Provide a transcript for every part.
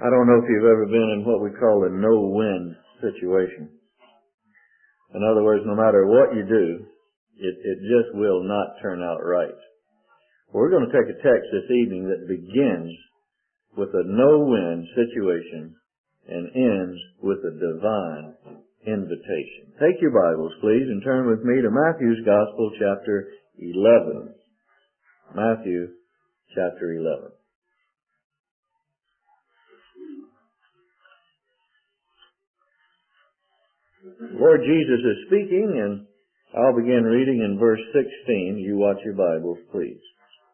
I don't know if you've ever been in what we call a no-win situation. In other words, no matter what you do, it just will not turn out right. We're going to take a text this evening that begins with a no-win situation and ends with a divine invitation. Take your Bibles, please, and turn with me to Matthew's Gospel, chapter 11. Matthew, chapter 11. Lord Jesus is speaking, and I'll begin reading in verse 16. You watch your Bibles, please.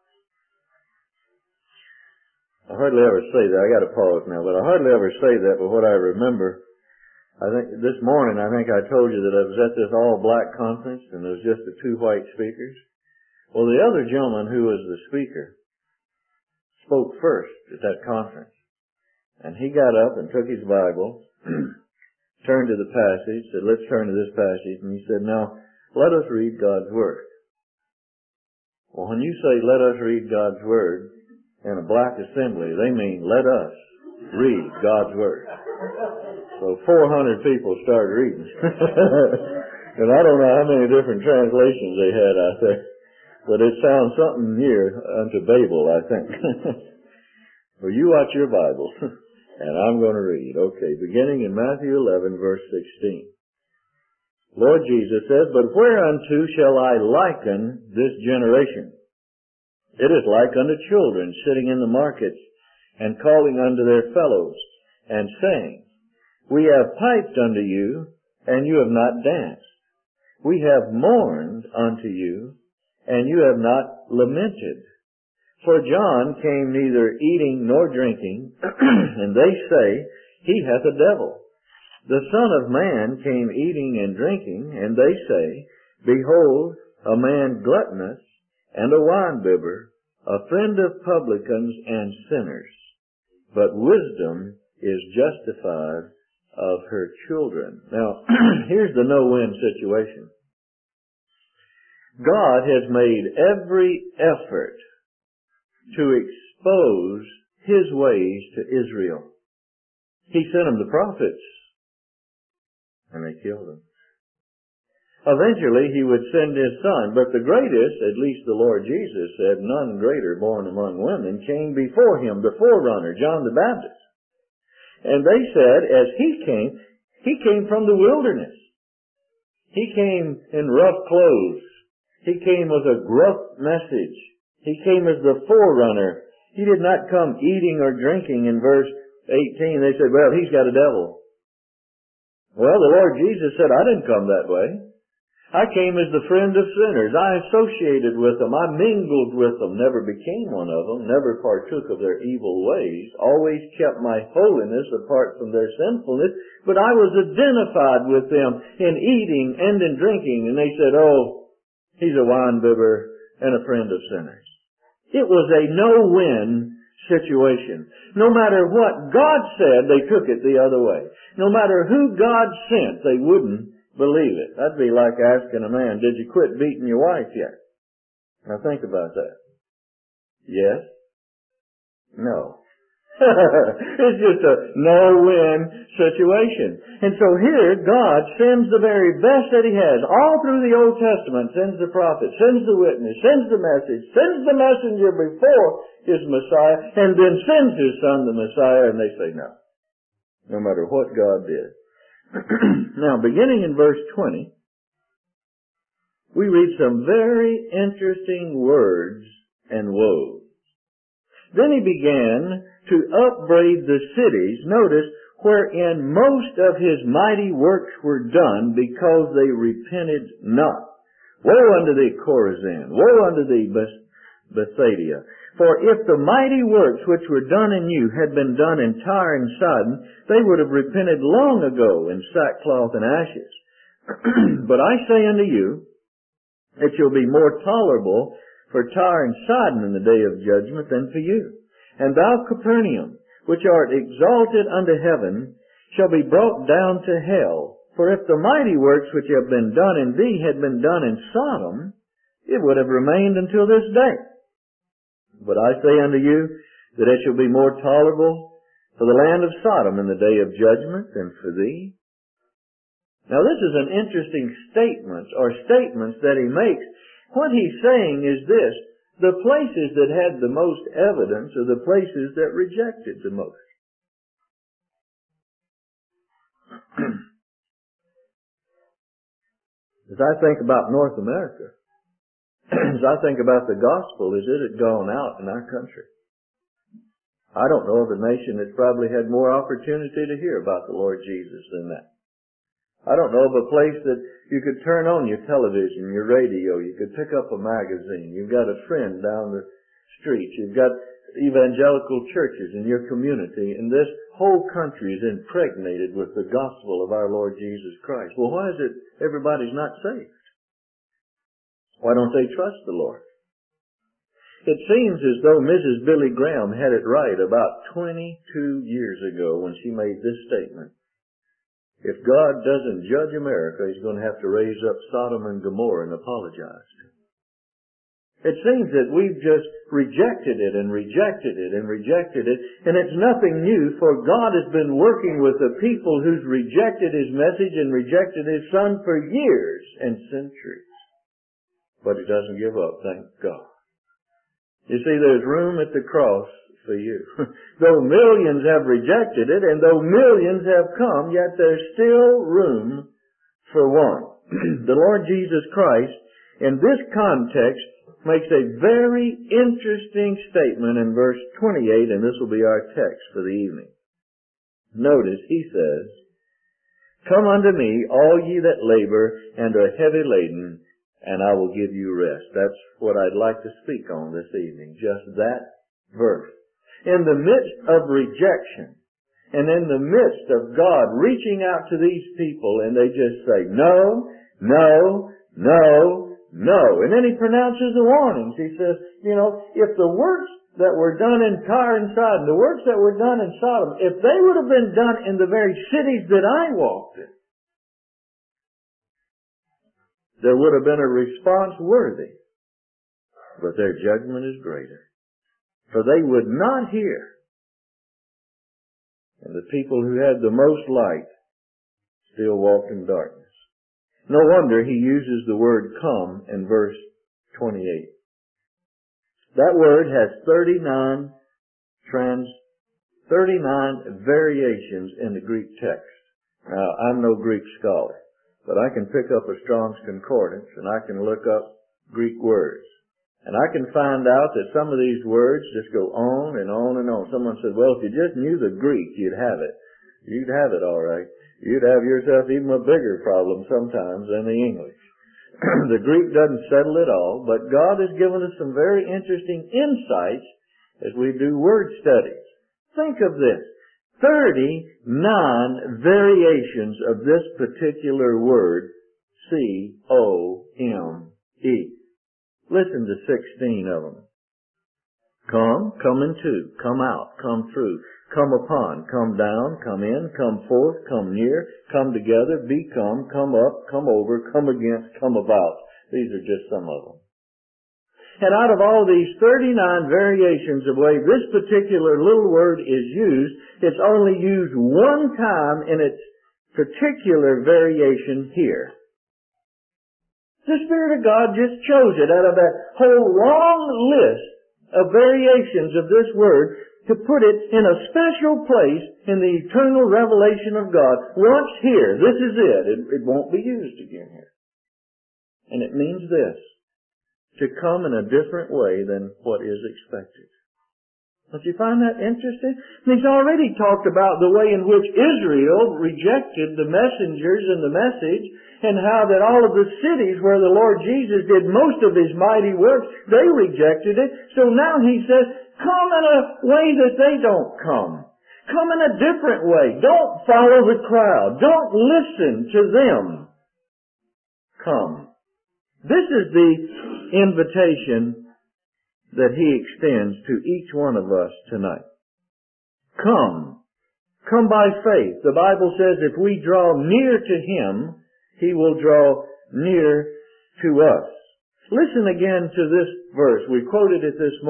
I hardly ever say that. I got to pause now, but I hardly ever say that, but what I remember, I think this morning, I told you that I was at this all-black conference, and there was just the two white speakers. Well, the other gentleman who was the speaker spoke first at that conference, and he got up and took his Bible, turned to the passage, said, let's turn to this passage, and he said, now, let us read God's Word. Well, when you say, let us read God's Word, in a black assembly, they mean, let us read God's Word. So 400 people started reading. And I don't know how many different translations they had out there, but it sounds something near unto Babel, I think. Well, you watch your Bible. And I'm going to read. Okay, beginning in Matthew 11, verse 16. Lord Jesus says, but whereunto shall I liken this generation? It is like unto children sitting in the markets and calling unto their fellows and saying, we have piped unto you, and you have not danced. We have mourned unto you, and you have not lamented. For John came neither eating nor drinking, and they say, he hath a devil. The Son of Man came eating and drinking, and they say, behold, a man gluttonous, and a winebibber, a friend of publicans and sinners. But wisdom is justified of her children. Now, here's the no-win situation. God has made every effort to expose His ways to Israel. He sent them the prophets, and they killed them. Eventually, He would send His Son, but the greatest, at least the Lord Jesus said, none greater born among women, came before Him, the forerunner, John the Baptist. And they said, as He came from the wilderness. He came in rough clothes. He came with a gruff message. He came as the forerunner. He did not come eating or drinking. In verse 18, they said, well, he's got a devil. Well, the Lord Jesus said, I didn't come that way. I came as the friend of sinners. I associated with them. I mingled with them. Never became one of them. Never partook of their evil ways. Always kept my holiness apart from their sinfulness. But I was identified with them in eating and in drinking. And they said, oh, he's a winebibber and a friend of sinners. It was a no-win situation. No matter what God said, they took it the other way. No matter who God sent, they wouldn't believe it. That'd be like asking a man, did you quit beating your wife yet? Now think about that. Yes? No. It's just a no-win situation. And so here, God sends the very best that He has. All through the Old Testament, sends the prophet, sends the witness, sends the message, sends the messenger before His Messiah, and then sends His Son, the Messiah, and they say no. No matter what God did. Now, beginning in verse 20, we read some very interesting words and woes. Then He began to upbraid the cities, notice, wherein most of His mighty works were done because they repented not. Woe unto thee, Chorazin! Woe unto thee, Bethsaida! For if the mighty works which were done in you had been done in Tyre and Sidon, they would have repented long ago in sackcloth and ashes. But I say unto you, it shall be more tolerable for Tyre and Sidon in the day of judgment than for you. And thou, Capernaum, which art exalted unto heaven, shall be brought down to hell. For if the mighty works which have been done in thee had been done in Sodom, it would have remained until this day. But I say unto you, that it shall be more tolerable for the land of Sodom in the day of judgment, and for thee. Now this is an interesting statement, or statements that he makes. What he's saying is this: the places that had the most evidence are the places that rejected the most. As I think about North America, as I think about the gospel, as it had gone out in our country, I don't know of a nation that's probably had more opportunity to hear about the Lord Jesus than that. I don't know of a place that you could turn on your television, your radio, you could pick up a magazine, you've got a friend down the street, you've got evangelical churches in your community, and this whole country is impregnated with the gospel of our Lord Jesus Christ. Well, why is it everybody's not saved? Why don't they trust the Lord? It seems as though Mrs. Billy Graham had it right about 22 years ago when she made this statement. If God doesn't judge America, He's going to have to raise up Sodom and Gomorrah and apologize. It seems that we've just rejected it and rejected it and rejected it, and it's nothing new, for God has been working with the people who's rejected His message and rejected His Son for years and centuries. But He doesn't give up, thank God. You see, there's room at the cross for you. Though millions have rejected it, and though millions have come, yet there's still room for one. The Lord Jesus Christ, in this context, makes a very interesting statement in verse 28, and this will be our text for the evening. Notice, he says, "Come unto me, all ye that labor and are heavy laden, and I will give you rest." That's what I'd like to speak on this evening, just that verse. In the midst of rejection, and in the midst of God reaching out to these people, and they just say, no, no, no, no. And then He pronounces the warnings. He says, if the works that were done in Tyre and Sidon, the works that were done in Sodom, if they would have been done in the very cities that I walked in, there would have been a response worthy. But their judgment is greater. For they would not hear. And the people who had the most light still walked in darkness. No wonder He uses the word come in verse 28. That word has 39 variations in the Greek text. Now, I'm no Greek scholar, but I can pick up a Strong's Concordance and I can look up Greek words. And I can find out that some of these words just go on and on and on. Someone said, well, if you just knew the Greek, you'd have it. You'd have it all right. You'd have yourself even a bigger problem sometimes than the English. The Greek doesn't settle it all, but God has given us some very interesting insights as we do word studies. Think of this. 39 variations of this particular word, C-O-M-E. Listen to 16 of them. Come, come into, come out, come through, come upon, come down, come in, come forth, come near, come together, become, come up, come over, come against, come about. These are just some of them. And out of all these 39 variations of way this particular little word is used, it's only used one time in its particular variation here. The Spirit of God just chose it out of that whole long list of variations of this word to put it in a special place in the eternal revelation of God. Once here, this is it. It won't be used again here. And it means this: to come in a different way than what is expected. Don't you find that interesting? He's already talked about the way in which Israel rejected the messengers and the message, and how that all of the cities where the Lord Jesus did most of His mighty works, they rejected it. So now He says, come in a way that they don't come. Come in a different way. Don't follow the crowd. Don't listen to them. Come. This is the invitation that He extends to each one of us tonight. Come. Come by faith. The Bible says if we draw near to Him, He will draw near to us. Listen again to this verse. We quoted it this morning.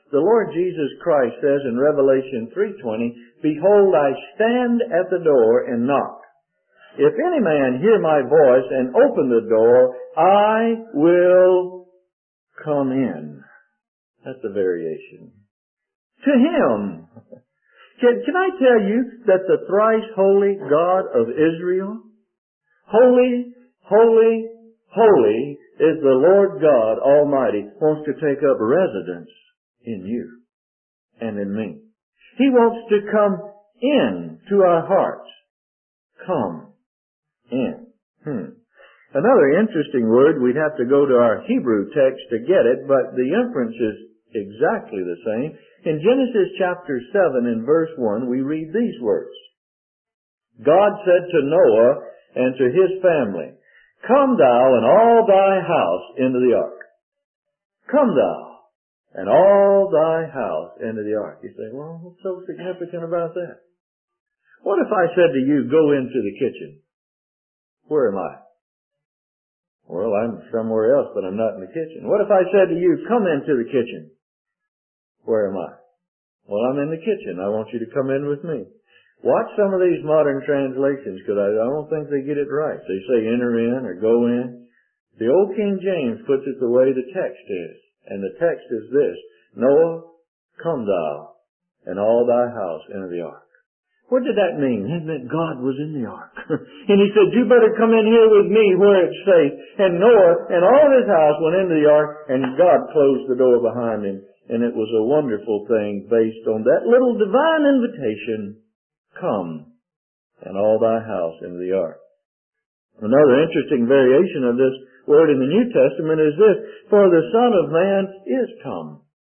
The Lord Jesus Christ says in Revelation 3:20, "Behold, I stand at the door and knock. If any man hear my voice and open the door, I will come in." That's a variation. To Him. Can I tell you that the thrice holy God of Israel, holy, holy, holy is the Lord God Almighty, wants to take up residence in you and in me. He wants to come in to our hearts. Come in. Another interesting word, we'd have to go to our Hebrew text to get it, but the inference is exactly the same. In Genesis chapter 7 and verse 1, we read these words. God said to Noah and to his family, "Come thou and all thy house into the ark." Come thou and all thy house into the ark. You say, well, what's so significant about that? What if I said to you, go into the kitchen? Where am I? Well, I'm somewhere else, but I'm not in the kitchen. What if I said to you, come into the kitchen? Where am I? Well, I'm in the kitchen. I want you to come in with me. Watch some of these modern translations, because I don't think they get it right. They say enter in or go in. The old King James puts it the way the text is. And the text is this: Noah, come thou and all thy house into the ark. What did that mean? It meant God was in the ark. And He said, you better come in here with me where it's safe. And Noah and all his house went into the ark, and God closed the door behind him. And it was a wonderful thing based on that little divine invitation, come and all thy house into the ark. Another interesting variation of this word in the New Testament is this: for the Son of Man is come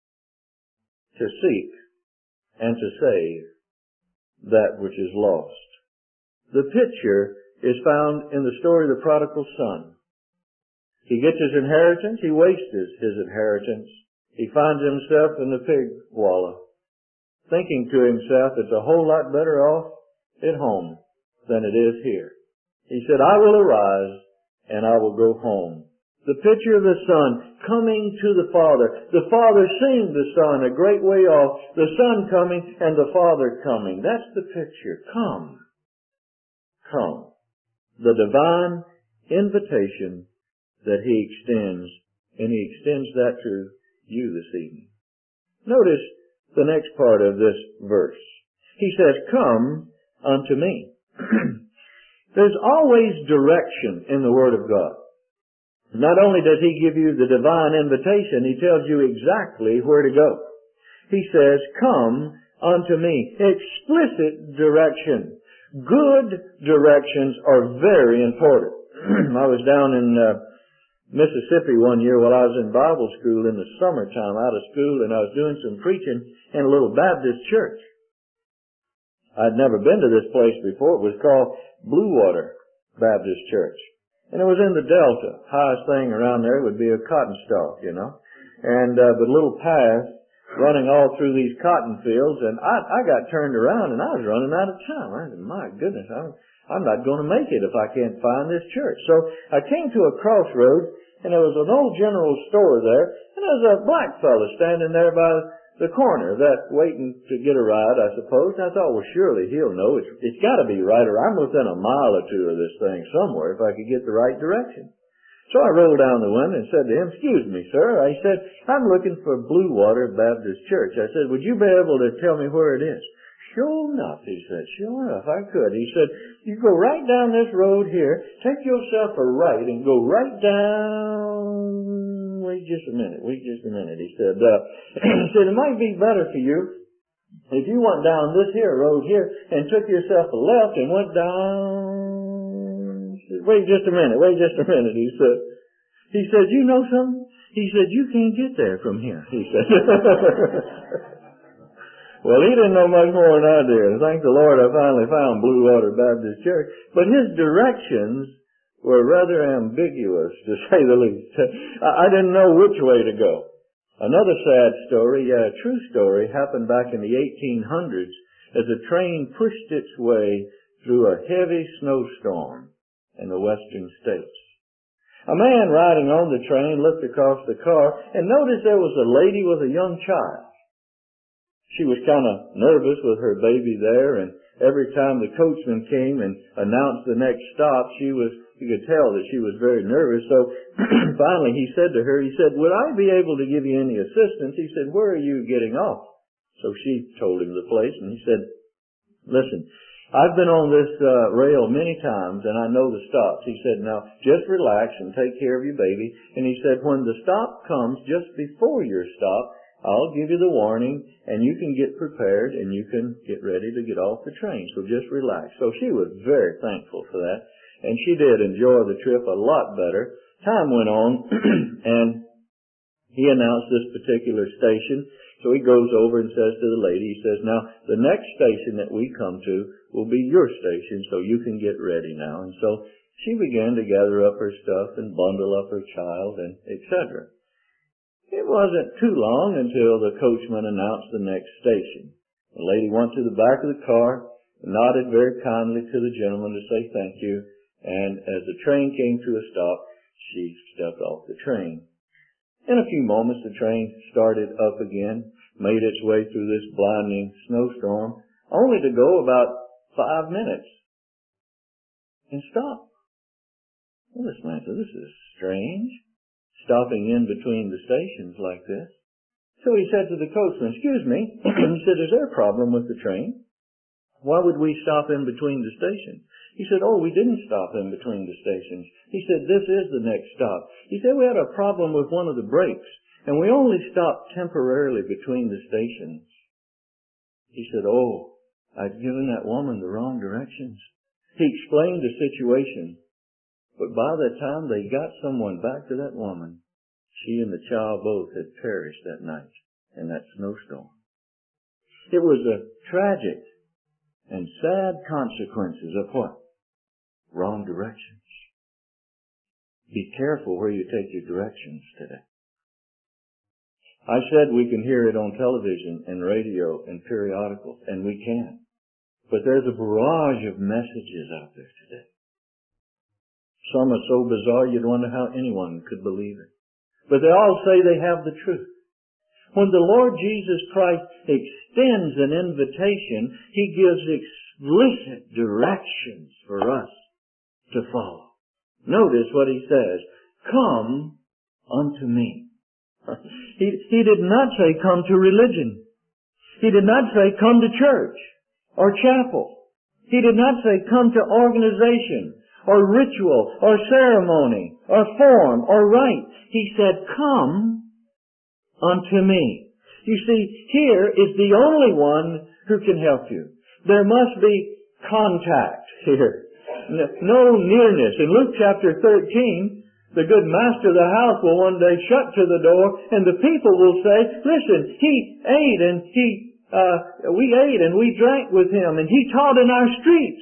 to seek and to save that which is lost. The picture is found in the story of the prodigal son. He gets his inheritance, he wastes his inheritance. He finds himself in the pig wallow, thinking to himself, it's a whole lot better off at home than it is here. He said, I will arise and I will go home. The picture of the Son coming to the Father. The Father seeing the Son a great way off. The Son coming and the Father coming. That's the picture. Come. Come. The divine invitation that He extends, and He extends that to you this evening. Notice the next part of this verse. He says, come unto me. There's always direction in the Word of God. Not only does He give you the divine invitation, He tells you exactly where to go. He says, come unto me. Explicit direction. Good directions are very important. I was down in Mississippi one year while I was in Bible school in the summertime, out of school, and I was doing some preaching in a little Baptist church. I'd never been to this place before. It was called Blue Water Baptist Church. And it was in the Delta. Highest thing around there would be a cotton stalk, you know. And the little path running all through these cotton fields, and I got turned around and I was running out of time. I said, my goodness, I'm not going to make it if I can't find this church. So I came to a crossroads, and there was an old general store there, and there was a black fellow standing there by the corner, that waiting to get a ride, I suppose. And I thought, well, surely he'll know. It's got to be right, or I'm within a mile or two of this thing somewhere if I could get the right direction. So I rolled down the window and said to him, excuse me, sir. I said, I'm looking for Blue Water Baptist Church. I said, would you be able to tell me where it is? Sure enough, he said. Sure enough, I could. He said, you go right down this road here, take yourself a right, and go right down. Wait just a minute. He said, it might be better for you if you went down this here road here and took yourself a left and went down. He said, wait just a minute. He said, you know something? He said, you can't get there from here. He said. Well, he didn't know much more than I did. Thank the Lord I finally found Blue Water Baptist Church. But his directions were rather ambiguous, to say the least. I didn't know which way to go. Another sad story, a true story, happened back in the 1800s as a train pushed its way through a heavy snowstorm in the western states. A man riding on the train looked across the car and noticed there was a lady with a young child. She was kind of nervous with her baby there, and every time the coachman came and announced the next stop, you could tell that she was very nervous. So finally he said to her, he said, "Would I be able to give you any assistance?" He said, "Where are you getting off?" So she told him the place, and he said, "Listen, I've been on this rail many times, and I know the stops." He said, "Now, just relax and take care of your baby." And he said, "When the stop comes just before your stop, I'll give you the warning, and you can get prepared, and you can get ready to get off the train. So just relax." So she was very thankful for that, and she did enjoy the trip a lot better. Time went on, and he announced this particular station. So he goes over and says to the lady, he says, "Now, the next station that we come to will be your station, so you can get ready now." And so she began to gather up her stuff and bundle up her child, and etc. It wasn't too long until the coachman announced the next station. The lady went to the back of the car, nodded very kindly to the gentleman to say thank you, and as the train came to a stop, she stepped off the train. In a few moments, the train started up again, made its way through this blinding snowstorm, only to go about 5 minutes and stop. Well, this man said, "This is strange, stopping in between the stations like this." So he said to the coachman, "Excuse me," he said, "is there a problem with the train? Why would we stop in between the stations?" He said, "Oh, we didn't stop in between the stations." He said, "This is the next stop." He said, "We had a problem with one of the brakes, and we only stopped temporarily between the stations." He said, "Oh, I'd given that woman the wrong directions." He explained the situation, but by the time they got someone back to that woman, she and the child both had perished that night in that snowstorm. It was the tragic and sad consequences of what? Wrong directions. Be careful where you take your directions today. I said we can hear it on television and radio and periodicals, and we can. But there's a barrage of messages out there today. Some are so bizarre you'd wonder how anyone could believe it. But they all say they have the truth. When the Lord Jesus Christ extends an invitation, He gives explicit directions for us to follow. Notice what He says, "Come unto me." He did not say come to religion. He did not say come to church or chapel. He did not say come to organization or ritual or ceremony or form or rite. He said, "Come unto me." You see, here is the only one who can help you. There must be contact here. No nearness. In Luke chapter 13, the good master of the house will one day shut to the door, and the people will say, "Listen, he ate and we ate and we drank with him, and he taught in our streets."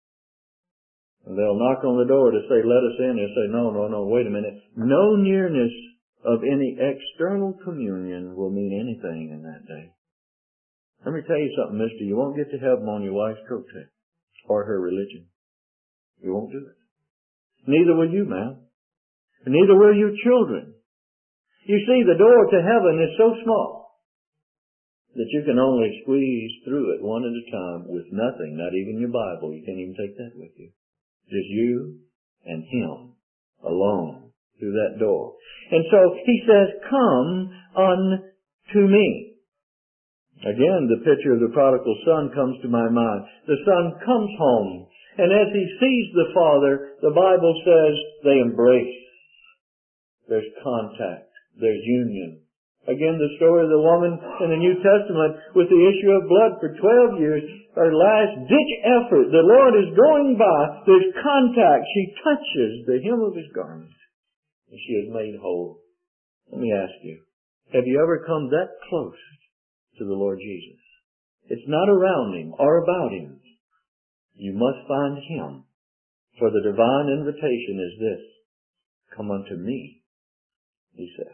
And they'll knock on the door to say, "Let us in." He'll say, No, wait a minute. No nearness of any external communion will mean anything in that day. Let me tell you something, mister. You won't get to heaven on your wife's coattail or her religion. You won't do it. Neither will you, ma'am. Neither will your children. You see, the door to heaven is so small that you can only squeeze through it one at a time with nothing, not even your Bible. You can't even take that with you. Just you and Him alone through that door. And so He says, "Come unto me." Again, the picture of the prodigal son comes to my mind. The son comes home, and as he sees the father, the Bible says they embrace. There's contact. There's union. Again, the story of the woman in the New Testament with the issue of blood for 12 years, her last-ditch effort. The Lord is going by. There's contact. She touches the hem of His garment, and she is made whole. Let me ask you, have you ever come that close to the Lord Jesus? It's not around Him or about Him. You must find Him. For the divine invitation is this: "Come unto me," He says.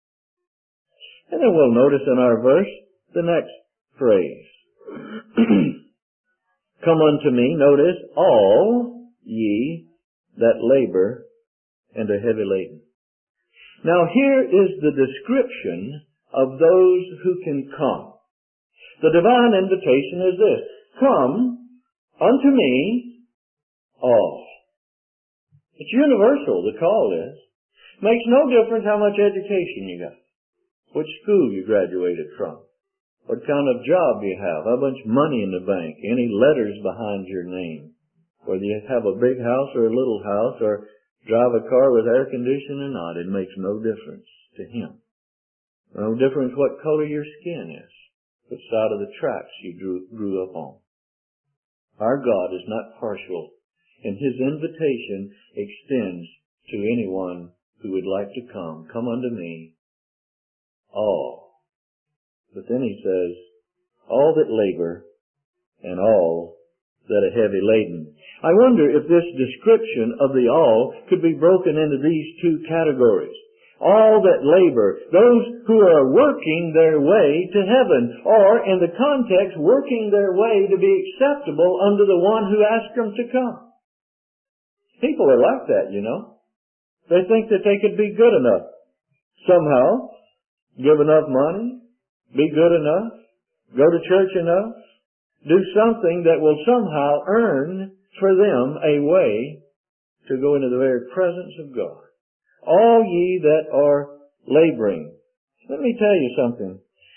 And then we'll notice in our verse the next phrase. "Come unto me," notice, "all ye that labor and are heavy laden." Now here is the description of those who can come. The divine invitation is this: come unto me all. It's universal, the call is. Makes no difference how much education you got, which school you graduated from, what kind of job you have, how much money in the bank, any letters behind your name, whether you have a big house or a little house or drive a car with air conditioning or not. It makes no difference to Him. No difference what color your skin is, what side of the tracks you grew up on. Our God is not partial, and His invitation extends to anyone who would like to come. Come unto me, all. But then He says, all that labor and all that are heavy laden. I wonder if this description of the all could be broken into these two categories. All that labor, those who are working their way to heaven, or in the context, working their way to be acceptable unto the one who asked them to come. People are like that, you know. They think that they could be good enough. Somehow, give enough money, be good enough, go to church enough, do something that will somehow earn for them a way to go into the very presence of God. All ye that are laboring. Let me tell you something.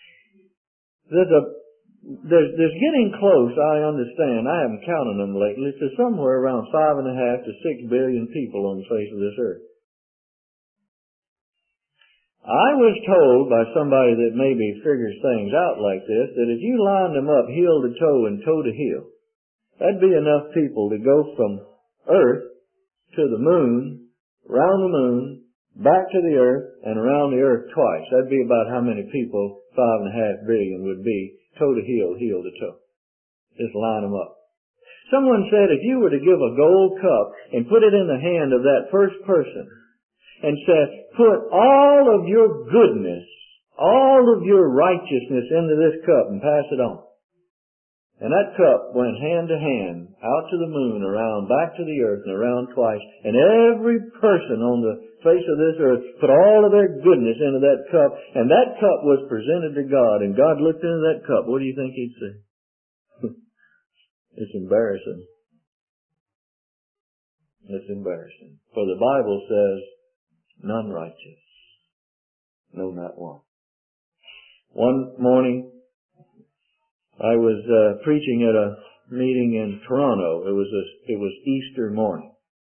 There's getting close, I understand. I haven't counted them lately, to somewhere around 5.5 to 6 billion people on the face of this earth. I was told by somebody that maybe figures things out like this, that if you lined them up heel to toe and toe to heel, that'd be enough people to go from Earth to the moon, round the moon, back to the earth, and around the earth twice. That'd be about how many people 5.5 billion would be, toe to heel, heel to toe. Just line them up. Someone said if you were to give a gold cup and put it in the hand of that first person and said, put all of your goodness, all of your righteousness into this cup and pass it on. And that cup went hand to hand, out to the moon, around, back to the earth, and around twice. And every person on the face of this earth put all of their goodness into that cup. And that cup was presented to God. And God looked into that cup. What do you think He'd say? It's embarrassing. It's embarrassing. For the Bible says, none righteous. No, not one. One morning, I was preaching at a meeting in Toronto. It was Easter morning.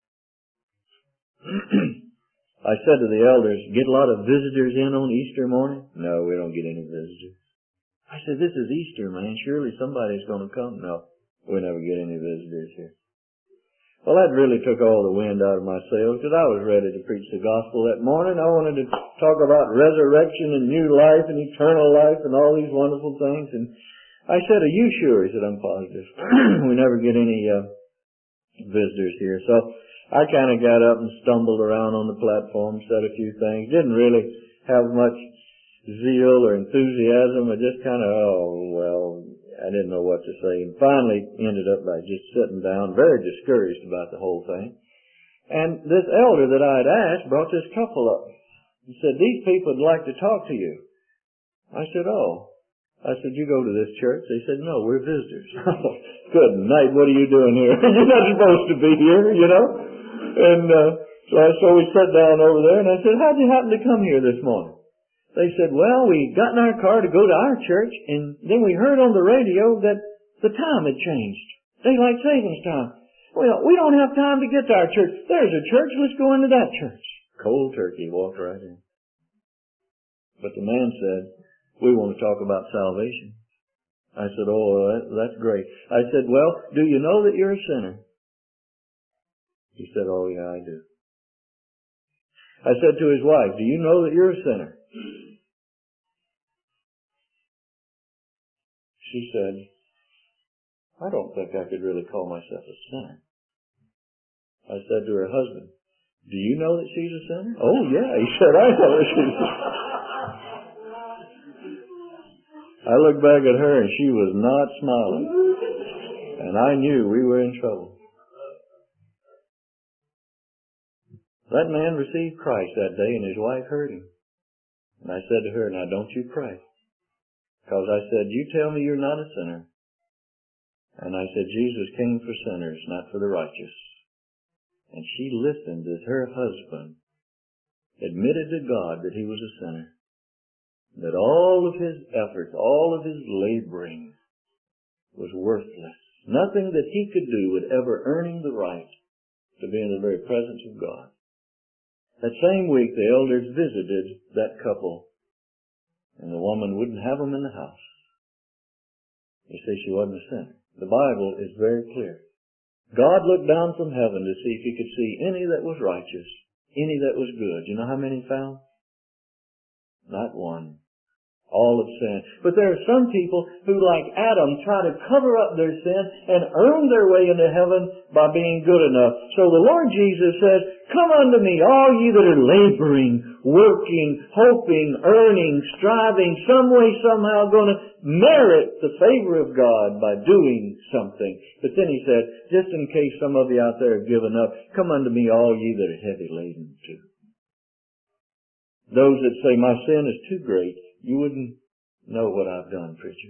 I said to the elders, get a lot of visitors in on Easter morning? No, we don't get any visitors. I said, this is Easter, man. Surely somebody's going to come. No, we never get any visitors here. Well, that really took all the wind out of my sails, because I was ready to preach the gospel that morning. I wanted to talk about resurrection and new life and eternal life and all these wonderful things. And I said, are you sure? He said, I'm positive. We never get any visitors here. So I kind of got up and stumbled around on the platform, said a few things. Didn't really have much zeal or enthusiasm. I just kind of, I didn't know what to say. And finally ended up by just sitting down, very discouraged about the whole thing. And this elder that I had asked brought this couple up. He said, these people would like to talk to you. I said, oh. I said, you go to this church? They said, no, we're visitors. Good night, what are you doing here? You're not supposed to be here, you know? And so we sat down over there, and I said, how'd you happen to come here this morning? They said, well, we got in our car to go to our church, and then we heard on the radio that the time had changed. Daylight savings time. Well, we don't have time to get to our church. There's a church, let's go into that church. Cold turkey, walked right in. But the man said, we want to talk about salvation. I said, oh, that's great. I said, well, do you know that you're a sinner? He said, oh, yeah, I do. I said to his wife, do you know that you're a sinner? She said, I don't think I could really call myself a sinner. I said to her husband, do you know that she's a sinner? Oh, yeah. He said, I know that she's a sinner. I looked back at her and she was not smiling. And I knew we were in trouble. That man received Christ that day and his wife heard him. And I said to her, now don't you pray. Because I said, you tell me you're not a sinner. And I said, Jesus came for sinners, not for the righteous. And she listened as her husband admitted to God that he was a sinner. That all of his efforts, all of his laboring was worthless. Nothing that he could do would ever earn him the right to be in the very presence of God. That same week, the elders visited that couple, and the woman wouldn't have them in the house. You see, she wasn't a sinner. The Bible is very clear. God looked down from heaven to see if he could see any that was righteous, any that was good. You know how many found? Not one. All have sinned. But there are some people who, like Adam, try to cover up their sin and earn their way into heaven by being good enough. So the Lord Jesus says, come unto me, all ye that are laboring, working, hoping, earning, striving, some way, somehow going to merit the favor of God by doing something. But then he said, just in case some of you out there have given up, come unto me, all ye that are heavy laden too. Those that say, my sin is too great, you wouldn't know what I've done, preacher.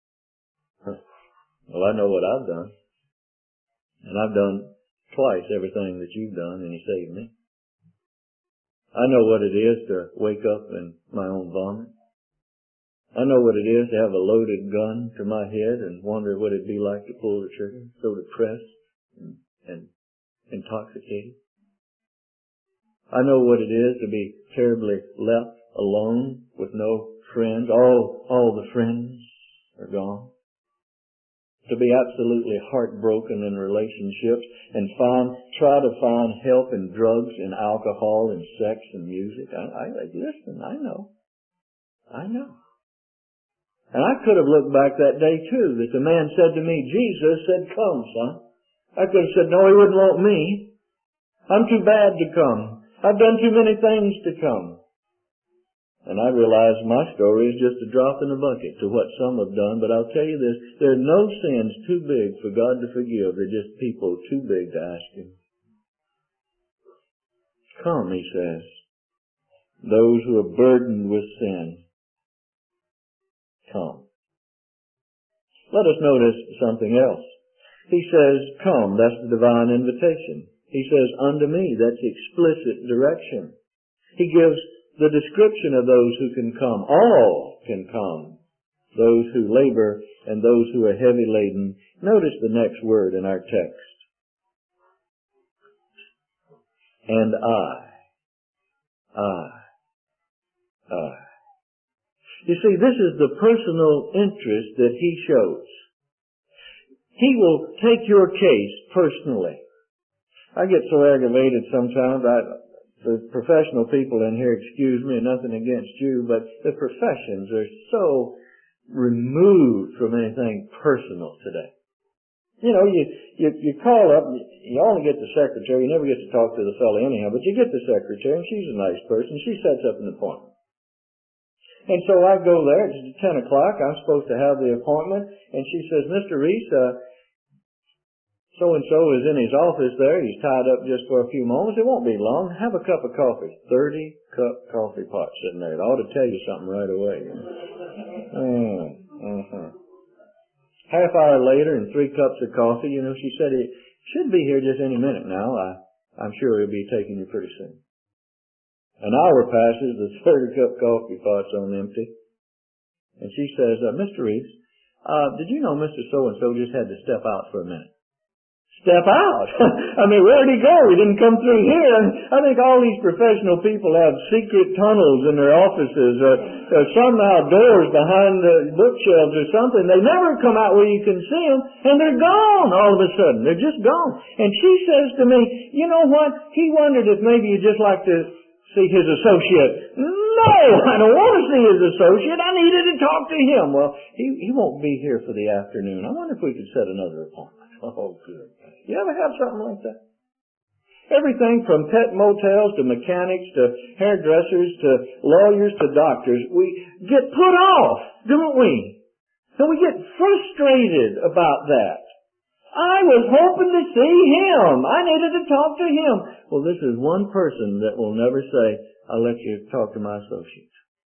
Well, I know what I've done. And I've done twice everything that you've done, and he saved me. I know what it is to wake up in my own vomit. I know what it is to have a loaded gun to my head and wonder what it'd be like to pull the trigger, so depressed and intoxicated. I know what it is to be terribly left alone with no friends. All the friends are gone. To be absolutely heartbroken in relationships and try to find help in drugs and alcohol and sex and music. Listen, I know. And I could have looked back that day too, that the man said to me, Jesus said, come, son. I could have said, no, he wouldn't want me. I'm too bad to come. I've done too many things to come. And I realize my story is just a drop in the bucket to what some have done, but I'll tell you this, there are no sins too big for God to forgive. They're just people too big to ask him. Come, he says, those who are burdened with sin, come. Let us notice something else. He says, come, that's the divine invitation. He says, unto me, that's explicit direction. He gives the description of those who can come. All can come. Those who labor and those who are heavy laden. Notice the next word in our text. And I. You see, this is the personal interest that he shows. He will take your case personally. I get so aggravated sometimes. The professional people in here, excuse me, nothing against you, but the professions are so removed from anything personal today. You know, you call up, you only get the secretary, you never get to talk to the fellow anyhow, but you get the secretary, and she's a nice person, she sets up an appointment. And so I go there, it's 10 o'clock, I'm supposed to have the appointment, and she says, Mr. Reese, so-and-so is in his office there. He's tied up just for a few moments. It won't be long. Have a cup of coffee. 30-cup coffee pot sitting there. It ought to tell you something right away. Half hour later and 3 cups of coffee, she said he should be here just any minute now. I'm sure he'll be taking you pretty soon. An hour passes, the 30-cup coffee pot's on empty. And she says, Mr. Reese, did you know Mr. So-and-so just had to step out for a minute? Step out. I mean, where'd he go? He didn't come through here. And I think all these professional people have secret tunnels in their offices, somehow doors behind the bookshelves or something. They never come out where you can see them, and they're gone all of a sudden. They're just gone. And she says to me, you know what? He wondered if maybe you'd just like to see his associate. No, I don't want to see his associate. I needed to talk to him. Well, he won't be here for the afternoon. I wonder if we could set another appointment. Oh, good. You ever have something like that? Everything from pet motels to mechanics to hairdressers to lawyers to doctors, we get put off, don't we? So we get frustrated about that. I was hoping to see him. I needed to talk to him. Well, this is one person that will never say, I'll let you talk to my associate.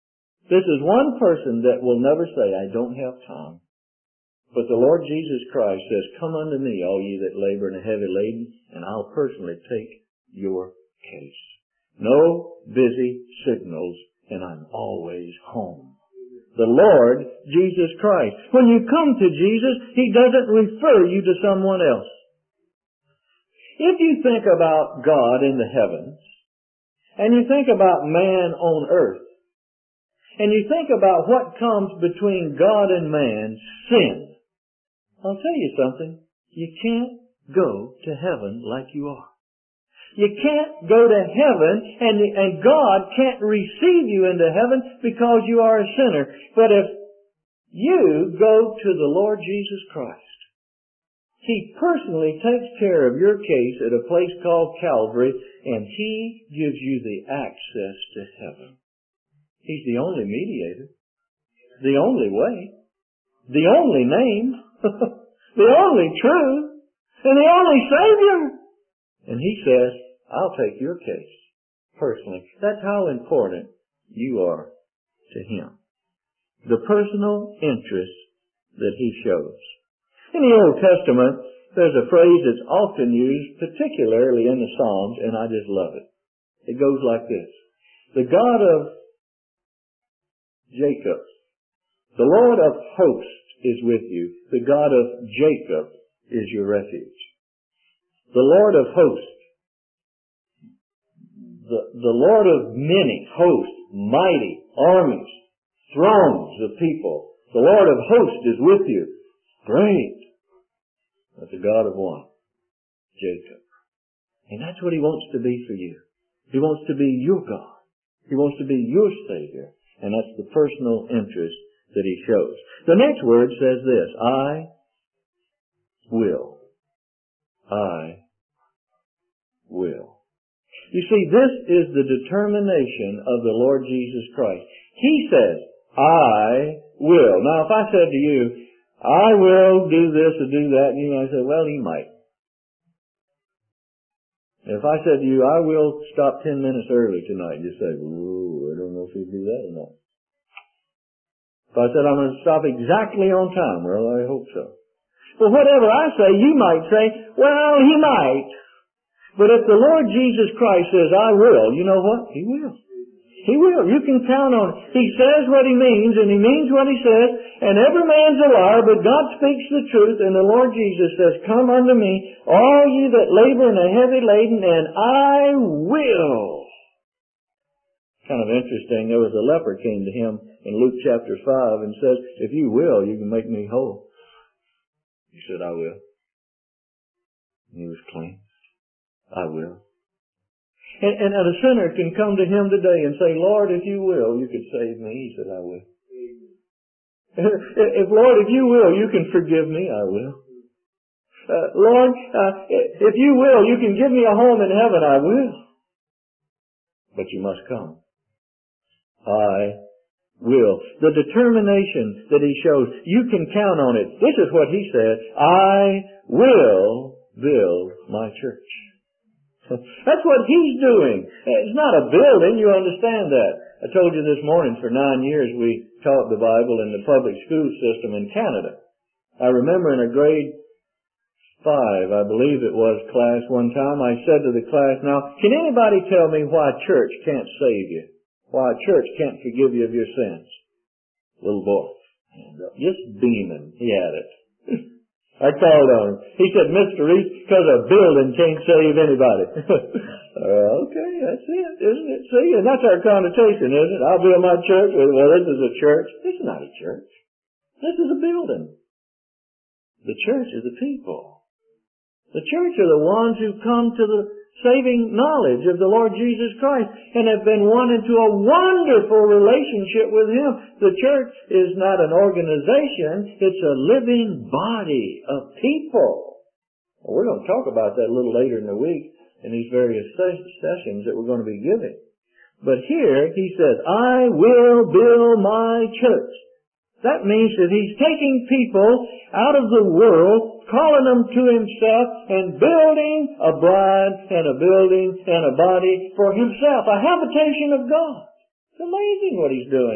This is one person that will never say, I don't have time. But the Lord Jesus Christ says, come unto me, all ye that labor and are heavy laden, and I'll personally take your case. No busy signals, and I'm always home. The Lord Jesus Christ. When you come to Jesus, He doesn't refer you to someone else. If you think about God in the heavens, and you think about man on earth, and you think about what comes between God and man, sin, I'll tell you something. You can't go to heaven like you are. You can't go to heaven and God can't receive you into heaven because you are a sinner. But if you go to the Lord Jesus Christ, He personally takes care of your case at a place called Calvary, and He gives you the access to heaven. He's the only mediator, the only way, the only name, the only truth, and the only Savior. And He says, I'll take your case personally. That's how important you are to Him. The personal interest that He shows. In the Old Testament, there's a phrase that's often used, particularly in the Psalms, and I just love it. It goes like this. The God of Jacob, the Lord of hosts is with you. The God of Jacob is your refuge. The Lord of hosts, the Lord of many hosts, mighty armies, thrones of people. The Lord of hosts is with you. Great. But the God of one, Jacob. And that's what He wants to be for you. He wants to be your God. He wants to be your Savior. And that's the personal interest that He shows. The next word says this, I will. I will. You see, this is the determination of the Lord Jesus Christ. He says, I will. Now, if I said to you, I will do this or do that, you might say, well, He might. If I said to you, I will stop 10 minutes early tonight, you say, ooh, I don't know if He'd do that or not. If I said I'm going to stop exactly on time, well, I hope so. But whatever I say, you might say, well, He might. But if the Lord Jesus Christ says, I will, you know what? He will. He will. You can count on it. He says what He means, and He means what He says, and every man's a liar, but God speaks the truth, and the Lord Jesus says, come unto me, all you that labor and are heavy laden, and I will. Kind of interesting, there was a leper came to Him in Luke chapter 5 and says, if you will, you can make me whole. He said, I will. And he was clean. I will. And a sinner can come to Him today and say, Lord, if you will, you could save me. He said, I will. If Lord, if you will, you can forgive me. I will. Lord, if you will, you can give me a home in heaven. I will. But you must come. I will. The determination that He shows, you can count on it. This is what He said, I will build my church. That's what He's doing. It's not a building, you understand that. I told you this morning, for 9 years we taught the Bible in the public school system in Canada. I remember in a grade 5, I believe it was, class one time, I said to the class, now, can anybody tell me why church can't save you? Why church can't forgive you of your sins? Little boy, just beaming, he had it. I called on him. He said, Mr. Reese, because a building can't save anybody. Okay, that's it, isn't it? See, and that's our connotation, isn't it? I'll build my church. Well, this is a church. This is not a church. This is a building. The church is the people. The church are the ones who come to the saving knowledge of the Lord Jesus Christ and have been won into a wonderful relationship with Him. The church is not an organization, it's a living body of people. Well, we're going to talk about that a little later in the week in these various sessions that we're going to be giving. But here He says, I will build my church. That means that He's taking people out of the world, calling them to Himself, and building a bride and a building and a body for Himself, a habitation of God. It's amazing what He's doing.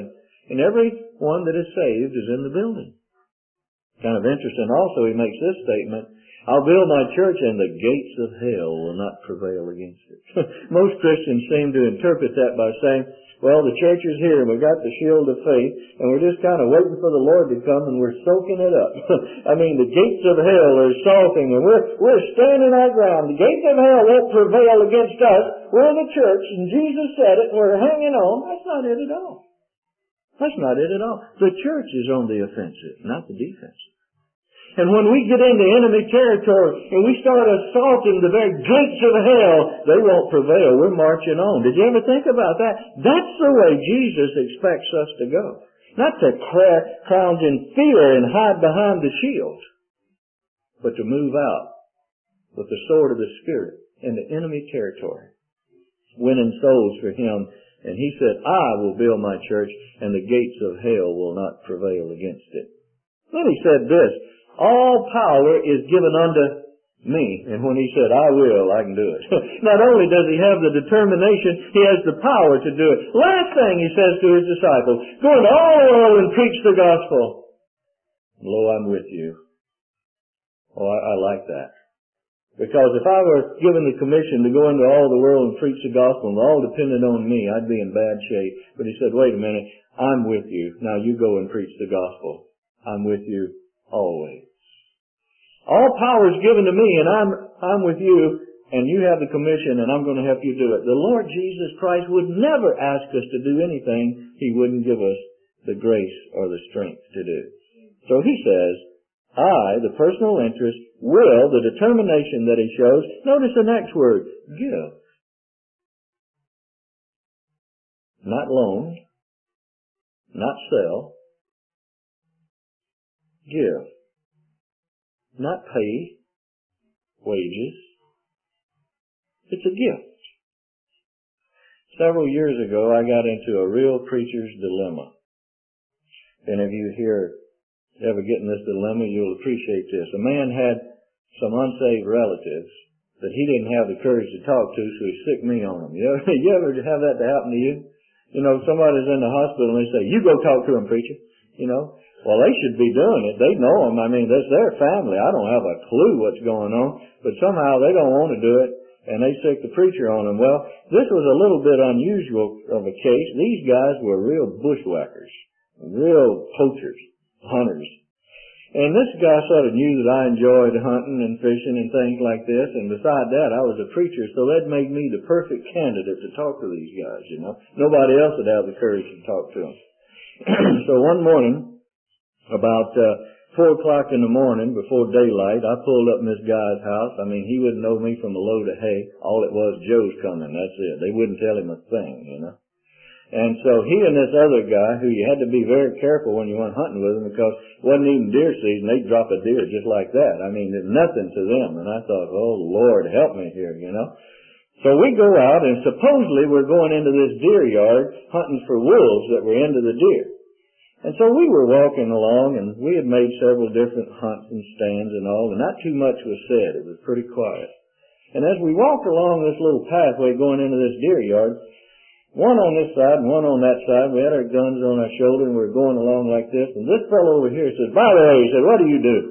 And everyone that is saved is in the building. Kind of interesting also, he makes this statement, I'll build my church and the gates of hell will not prevail against it. Most Christians seem to interpret that by saying, well, the church is here and we've got the shield of faith and we're just kind of waiting for the Lord to come and we're soaking it up. I mean, the gates of hell are salting and we're standing our ground. The gates of hell won't prevail against us. We're in the church and Jesus said it and we're hanging on. That's not it at all. That's not it at all. The church is on the offensive, not the defensive. And when we get into enemy territory and we start assaulting the very gates of hell, they won't prevail. We're marching on. Did you ever think about that? That's the way Jesus expects us to go. Not to crouch in fear and hide behind the shield, but to move out with the sword of the Spirit into enemy territory, winning souls for Him. And He said, I will build my church and the gates of hell will not prevail against it. Then He said this, all power is given unto me. And when He said, I will, I can do it. Not only does He have the determination, He has the power to do it. Last thing He says to His disciples, go into all the world and preach the gospel. Lo, I'm with you. Oh, I like that. Because if I were given the commission to go into all the world and preach the gospel and all depended on me, I'd be in bad shape. But He said, wait a minute, I'm with you. Now you go and preach the gospel. I'm with you always. All power is given to me and I'm with you and you have the commission and I'm going to help you do it. The Lord Jesus Christ would never ask us to do anything He wouldn't give us the grace or the strength to do. So He says, I, the personal interest, will, the determination that He shows. Notice the next word, give. Not loan, not sell. Give. Not pay wages. It's a gift. Several years ago, I got into a real preacher's dilemma. If any of you here ever get in this dilemma, you'll appreciate this. A man had some unsaved relatives that he didn't have the courage to talk to, so he sicked me on them. You ever have that to happen to you? You know, somebody's in the hospital and they say, you go talk to him, preacher. You know, well, they should be doing it. They know him. I mean, that's their family. I don't have a clue what's going on, but somehow they don't want to do it, and they sick the preacher on them. Well, this was a little bit unusual of a case. These guys were real bushwhackers, real poachers, hunters. And this guy sort of knew that I enjoyed hunting and fishing and things like this, and beside that, I was a preacher, so that made me the perfect candidate to talk to these guys, you know. Nobody else would have the courage to talk to them. So one morning, about 4 o'clock in the morning, before daylight, I pulled up in this guy's house. I mean, he wouldn't know me from a load of hay. All it was, Joe's coming, that's it. They wouldn't tell him a thing, you know. And so he and this other guy, who you had to be very careful when you went hunting with him, because it wasn't even deer season, they'd drop a deer just like that. I mean, there's nothing to them. And I thought, oh, Lord, help me here, you know. So we go out, and supposedly we're going into this deer yard hunting for wolves that were into the deer. And so we were walking along, and we had made several different hunts and stands and all, and not too much was said. It was pretty quiet. And as we walked along this little pathway going into this deer yard, one on this side and one on that side, we had our guns on our shoulder, and we were going along like this, and this fellow over here said, by the way, he said, what do you do?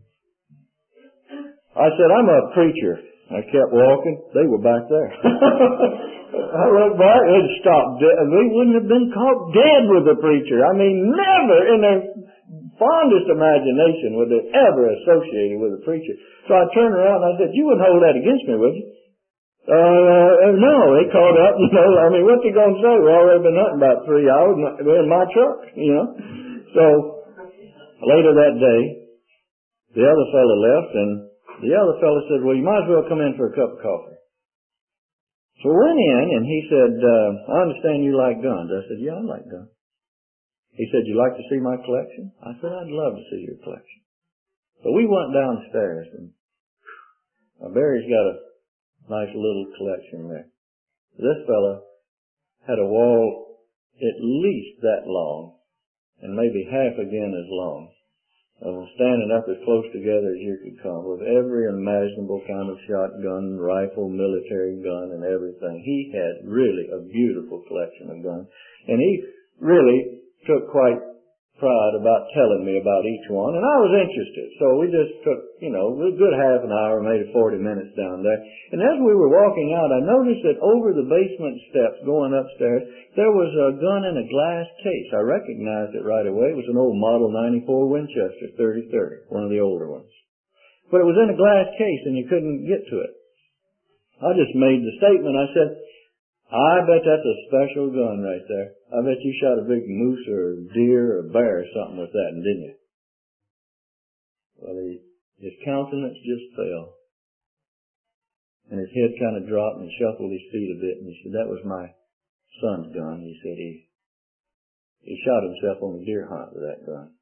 I said, I'm a preacher. I kept walking. They were back there. I looked back and stopped dead. They wouldn't have been caught dead with a preacher. I mean, never in their fondest imagination would they ever associate with a preacher. So I turned around and I said, you wouldn't hold that against me, would you? No, they caught up, you know. I mean, what's he going to say? We've already been hunting about 3 hours in my truck, you know. So later that day, the other fellow left, and the other fellow said, well, you might as well come in for a cup of coffee. So we went in, and he said, I understand you like guns. I said, yeah, I like guns. He said, you like to see my collection? I said, I'd love to see your collection. So we went downstairs, and Barry's got a nice little collection there. This fellow had a wall at least that long, and maybe half again as long, standing up as close together as you could come, with every imaginable kind of shotgun, rifle, military gun, and everything. He had really a beautiful collection of guns. And he really took quite pride about telling me about each one, and I was interested. So we just took, a good half an hour, maybe 40 minutes down there. And as we were walking out, I noticed that over the basement steps going upstairs, there was a gun in a glass case. I recognized it right away. It was an old Model 94 Winchester 30-30, one of the older ones. But it was in a glass case, and you couldn't get to it. I just made the statement. I said, I bet that's a special gun right there. I bet you shot a big moose or deer or bear or something with that, didn't you? Well, his countenance just fell. And his head kind of dropped and shuffled his feet a bit. And he said, that was my son's gun. He said he shot himself on a deer hunt with that gun.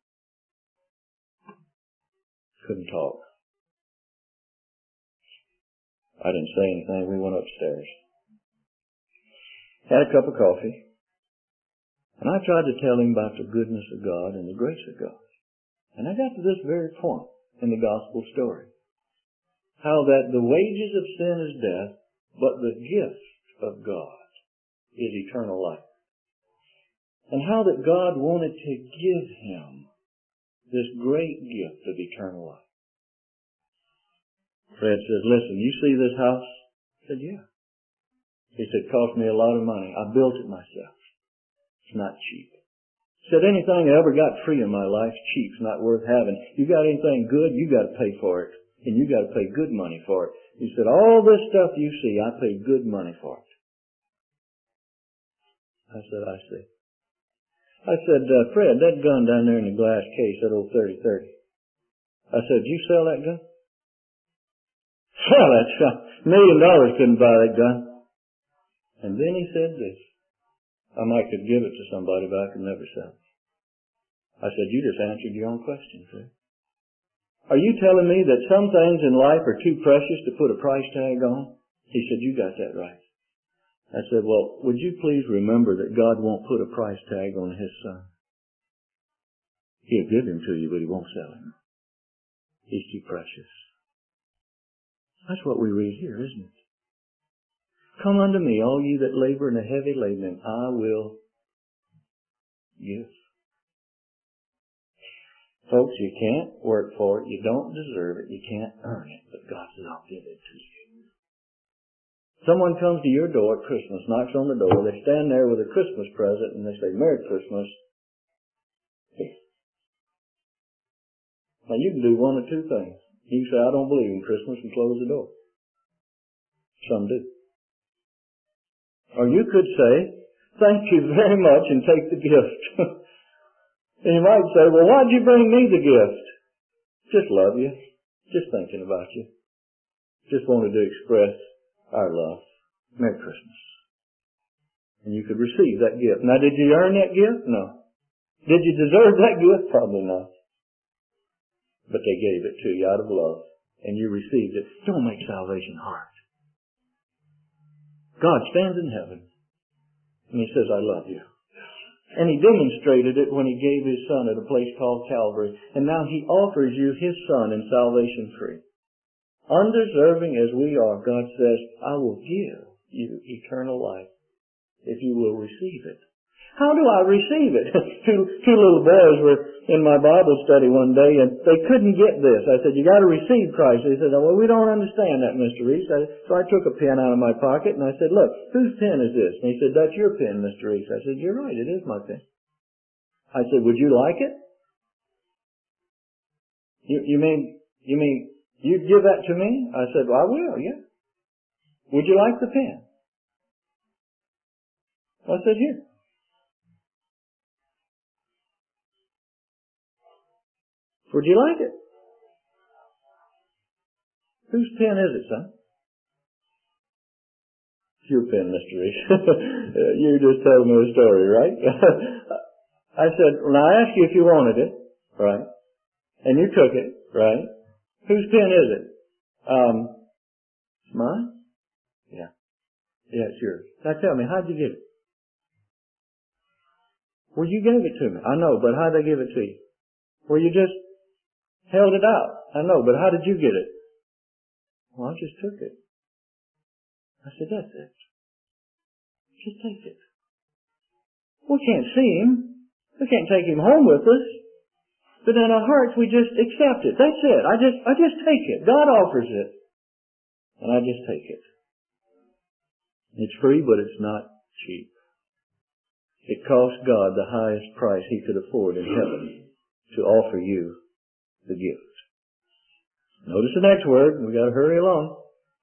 Couldn't talk. I didn't say anything. We went upstairs. Had a cup of coffee, and I tried to tell him about the goodness of God and the grace of God. And I got to this very point in the gospel story. How that the wages of sin is death, but the gift of God is eternal life. And how that God wanted to give him this great gift of eternal life. Fred says, listen, you see this house? I said, yeah. He said, it cost me a lot of money. I built it myself. It's not cheap. He said, anything I ever got free in my life is cheap. It's not worth having. You got anything good, you got to pay for it. And you got to pay good money for it. He said, all this stuff you see, I paid good money for it. I said, I see. I said, Fred, that gun down there in the glass case, that old 30-30. I said, did you sell that gun? Sell that gun? $1 million couldn't buy that gun. And then he said this. I might could give it to somebody, but I could never sell it. I said, you just answered your own question, sir. Are you telling me that some things in life are too precious to put a price tag on? He said, you got that right. I said, well, would you please remember that God won't put a price tag on his son? He'll give him to you, but he won't sell him. He's too precious. That's what we read here, isn't it? Come unto me, all you that labor and are heavy laden, and I will give. Folks, you can't work for it. You don't deserve it. You can't earn it. But God says, I'll give it to you. Someone comes to your door at Christmas, knocks on the door. They stand there with a Christmas present, and they say, Merry Christmas. Now, you can do one of two things. You can say, I don't believe in Christmas, and close the door. Some do. Or you could say, thank you very much, and take the gift. And you might say, well, why'd you bring me the gift? Just love you. Just thinking about you. Just wanted to express our love. Merry Christmas. And you could receive that gift. Now, did you earn that gift? No. Did you deserve that gift? Probably not. But they gave it to you out of love. And you received it. Don't make salvation hard. God stands in heaven, and he says, I love you. And he demonstrated it when he gave his son at a place called Calvary. And now he offers you his son in salvation free. Undeserving as we are, God says, I will give you eternal life if you will receive it. How do I receive it? Two little boys were in my Bible study one day, and they couldn't get this. I said, you got to receive Christ. They said, well, we don't understand that, Mr. Reese. So I took a pen out of my pocket, and I said, look, whose pen is this? And he said, that's your pen, Mr. Reese. I said, you're right, it is my pen. I said, would you like it? You mean you'd give that to me? I said, well, I will, yeah. Would you like the pen? I said, here. Would you like it? Whose pen is it, son? It's your pen, Mr. Reese. You just told me a story, right? I said, well, I asked you if you wanted it, right? And you took it, right? Whose pen is it? It's mine? Yeah. Yeah, it's yours. Now tell me, how'd you get it? Well, you gave it to me. I know, but how'd I give it to you? Well, you just held it out. I know, but how did you get it? Well, I just took it. I said, that's it. Just take it. We can't see him. We can't take Him home with us. But in our hearts, we just accept it. That's it. I just take it. God offers it. And I just take it. It's free, but it's not cheap. It cost God the highest price He could afford in heaven to offer you the gift. Notice the next word. We've got to hurry along.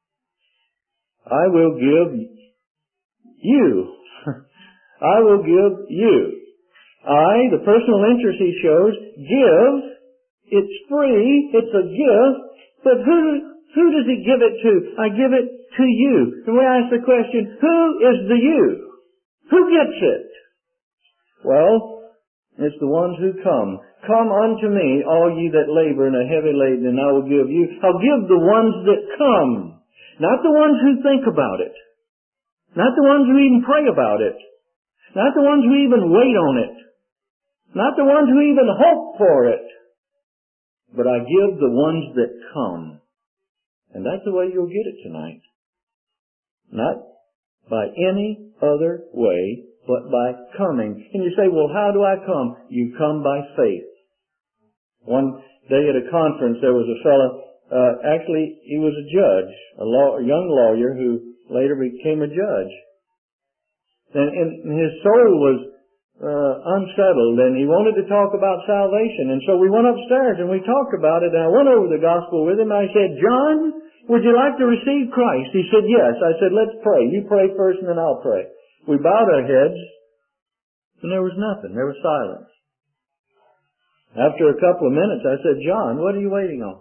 I will give you. I will give you. I, the personal interest He shows, give. It's free. It's a gift. But who does He give it to? I give it to you. And we ask the question, who is the you? Who gets it? Well, it's the ones who come. Come unto me, all ye that labor and are heavy laden, and I will give you. I'll give the ones that come. Not the ones who think about it. Not the ones who even pray about it. Not the ones who even wait on it. Not the ones who even hope for it. But I give the ones that come. And that's the way you'll get it tonight. Not by any other way, but by coming. And you say, well, how do I come? You come by faith. One day at a conference, there was a fellow, actually, he was a judge, a young lawyer who later became a judge. And his soul was unsettled, and he wanted to talk about salvation. And so we went upstairs and we talked about it, and I went over the gospel with him. I said, John, would you like to receive Christ? He said, yes. I said, let's pray. You pray first and then I'll pray. We bowed our heads, and there was nothing. There was silence. After a couple of minutes, I said, John, what are you waiting on?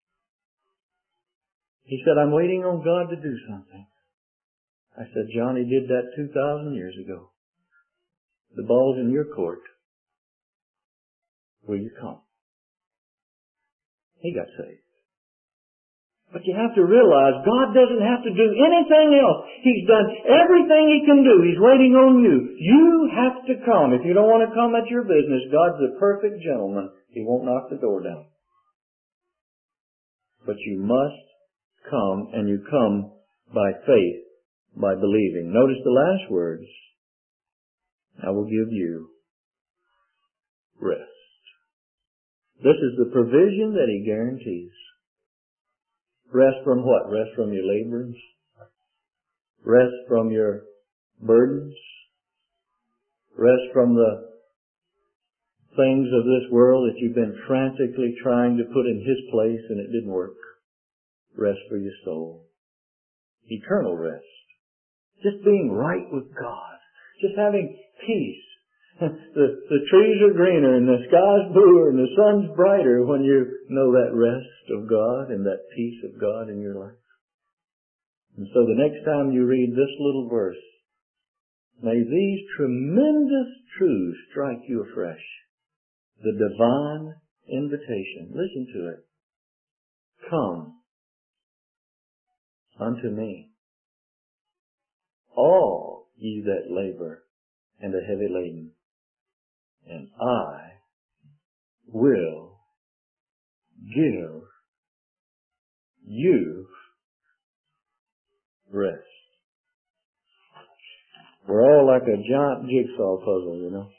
He said, I'm waiting on God to do something. I said, John, He did that 2,000 years ago. The ball's in your court. Will you come? He got saved. But you have to realize God doesn't have to do anything else. He's done everything He can do. He's waiting on you. You have to come. If you don't want to come, that's your business. God's the perfect gentleman. He won't knock the door down. But you must come, and you come by faith, by believing. Notice the last words. I will give you rest. This is the provision that He guarantees. Rest from what? Rest from your laborings? Rest from your burdens? Rest from the things of this world that you've been frantically trying to put in His place and it didn't work. Rest for your soul. Eternal rest. Just being right with God. Just having peace. The trees are greener and the sky's bluer and the sun's brighter when you know that rest of God and that peace of God in your life. And so the next time you read this little verse, may these tremendous truths strike you afresh. The divine invitation. Listen to it. Come unto me, all ye that labor and are heavy laden, and I will give you rest. We're all like a giant jigsaw puzzle, you know.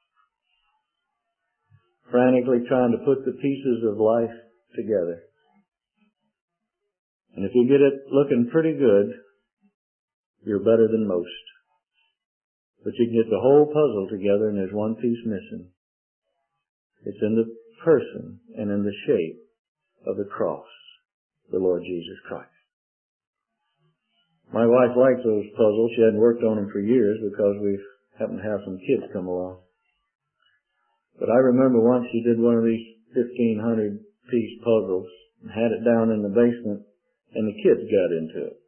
Frantically trying to put the pieces of life together. And if you get it looking pretty good, you're better than most. But you can get the whole puzzle together and there's one piece missing. It's in the person and in the shape of the cross, the Lord Jesus Christ. My wife likes those puzzles. She hadn't worked on them for years because we happened to have some kids come along. But I remember once she did one of these 1,500 piece puzzles and had it down in the basement and the kids got into it.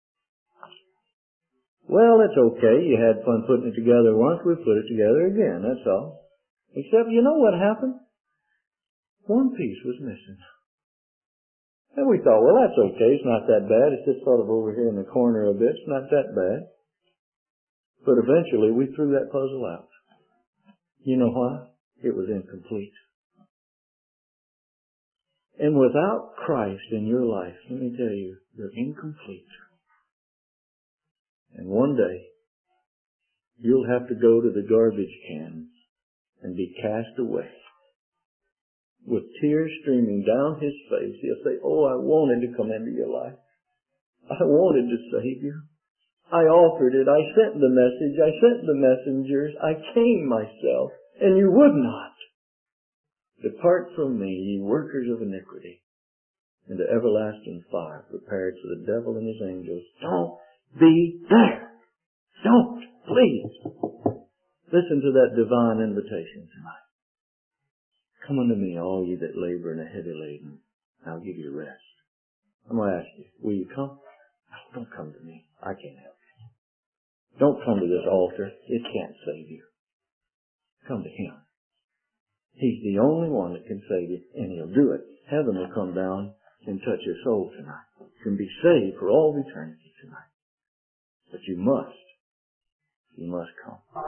Well, it's okay. You had fun putting it together once. We put it together again. That's all. Except, you know what happened? One piece was missing. And we thought, well, that's okay. It's not that bad. It's just sort of over here in the corner a bit. It's not that bad. But eventually, we threw that puzzle out. You know why? It was incomplete. And without Christ in your life, let me tell you, you're incomplete. And one day, you'll have to go to the garbage can and be cast away. With tears streaming down his face, he'll say, oh, I wanted to come into your life. I wanted to save you. I offered it. I sent the message. I sent the messengers. I came myself, and you would not. Depart from me, ye workers of iniquity, into everlasting fire prepared for the devil and his angels. Don't be there. Don't, please. Listen to that divine invitation tonight. Come unto me, all ye that labor and are heavy laden, and I'll give you rest. I'm going to ask you, will you come? No, don't come to me. I can't help you. Don't come to this altar. It can't save you. Come to Him. He's the only one that can save you, and He'll do it. Heaven will come down and touch your soul tonight. You can be saved for all eternity tonight. But you must come.